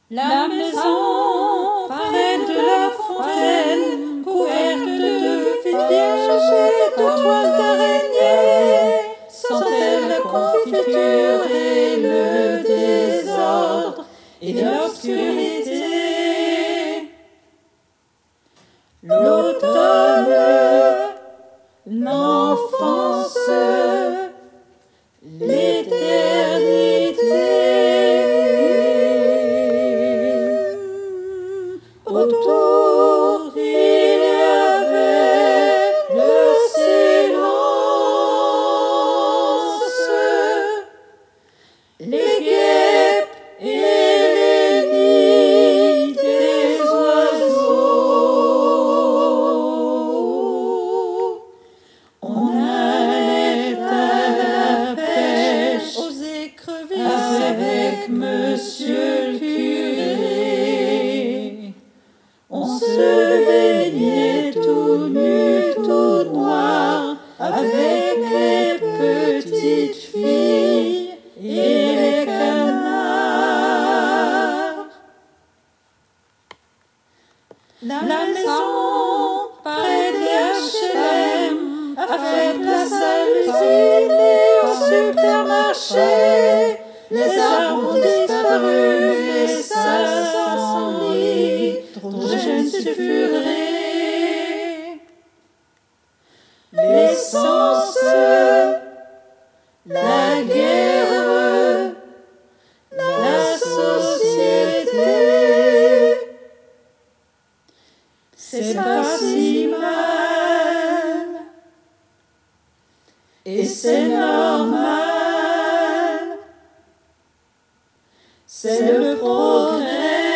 La maison près de la fontaine, couverte de vierges et de toiles d'araignée, sentait la confiture et le désordre et l'obscurité. L'automne, l'enfance, l'éternité. Autour, il y avait le silence, les guêpes et les nids des oiseaux. On allait à la pêche aux écrevisses avec monsieur le curé. On se baignait tout nu, tout noir, avec les petites filles et les canards. La maison près des HLM a fait place à l'usine et au supermarché. Les arbres ont disparu, les salles s'ennuient, trop jeunes sulfurés. L'essence, la guerre, la société, c'est pas si mal, et c'est normal, c'est le progrès.